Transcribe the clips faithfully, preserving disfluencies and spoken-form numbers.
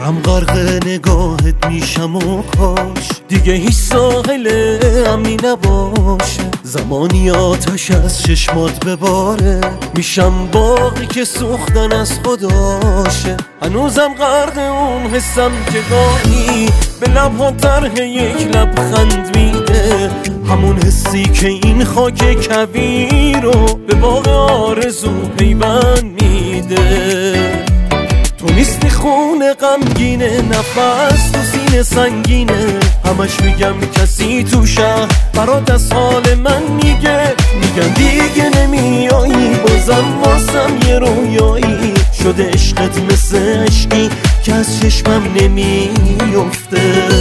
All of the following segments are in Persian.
دارم غرق نگاهت میشم و کاش دیگه هیچ ساحل امنی نباشه. زمانی آتش از چشمات بباره، میشم باقی که سوختن از خداشه. هنوزم غرق اون حسم که گاهی به لبها طرح یک لبخند میده، همون حسی که این خاک کویر رو به باغ آرزو پیوند میده. تو نیستی خون غمگینه، نفس تو سینه سنگینه، همش میگم کسی تو شهر برات از حال من میگه. میگم دیگه نمیایی، بازم واسم یه رویایی شده عشقت مثل عشقی که از چشمم نمیفته.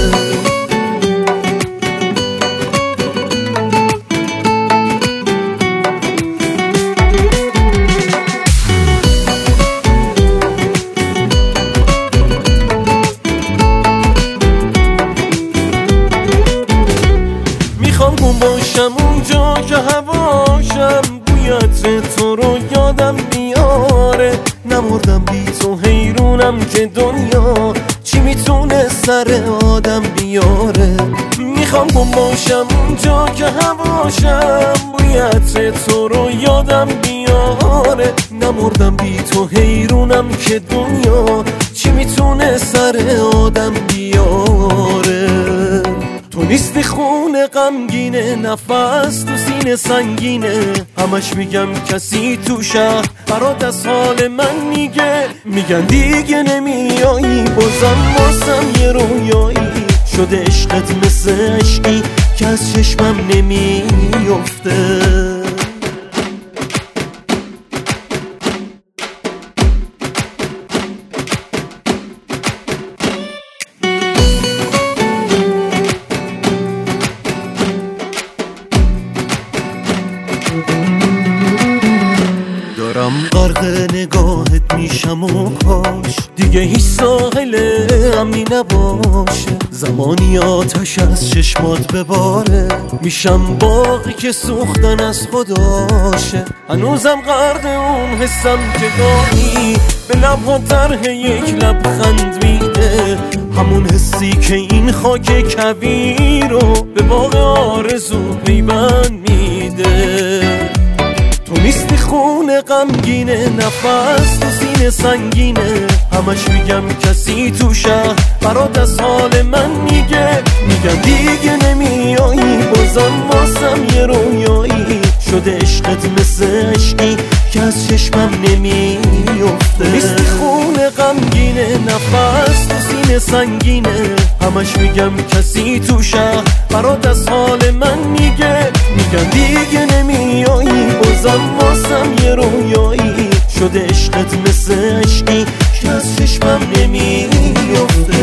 میخوام گم باشم اونجا که هواشم بویت تو رو یادم میاره. نمردم بی تو، حیرونم که دنیا چی میتونه سر آدم بیاره. میخوام گم باشم اونجا که هواشم بویت تو رو یادم بیاره. نمردم بی تو، حیرونم که دنیا چی میتونه سر آدم بیاره. تو نیستی خون غمگینه، نفس تو سینه سنگینه، همش میگم کسی تو شهر برات از حال من میگه. میگن دیگه نمیایی، بازم واسم یه رویایی شده عشقت مثل عشقی که از چشمم نمیفته. دارم غرق نگاهت میشم و کاش دیگه هیچ ساحل امنی نباشه. زمانی آتش از چشمات بباره، میشم باقی که سوختن از خداشه. هنوزم غرق اون حسم که گاهی به لبها طرح یک لبخند میده، همون حسی که این خاک کویر رو به باغ آرزو پیوند میده. تو نیستی خون غمگینه، نفس تو سینه سنگینه، همش میگم کسی تو شهر برات از حال من میگه. میگم دیگه نمیایی، بازم واسم یه رویایی شده عشقت مثل عشقی که از چشمم نمیفته. تو نیستی خون غمگینه، نفس تو سینه سنگینه، همش میگم کسی تو شهر برات از حال من میگه. میگم دیگه نمیایی، بازم واسم یه رویایی شده عشقت مثل عشقی که از چشمم نمیفته.